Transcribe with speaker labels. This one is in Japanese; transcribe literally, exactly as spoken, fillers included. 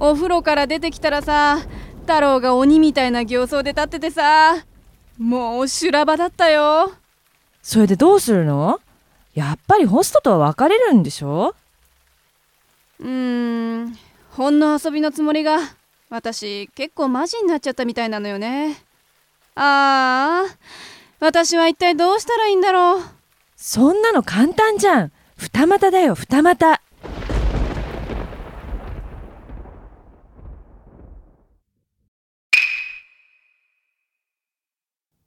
Speaker 1: お風呂から出てきたらさ、太郎が鬼みたいな形相で立っててさ、もう修羅場だったよ。
Speaker 2: それでどうするの？やっぱりホストとは別れるんでしょ？
Speaker 1: うーん、ほんの遊びのつもりが、私結構マジになっちゃったみたいなのよね。ああ、私は一体どうしたらいいんだろう。
Speaker 2: そんなの簡単じゃん。二股だよ、二股。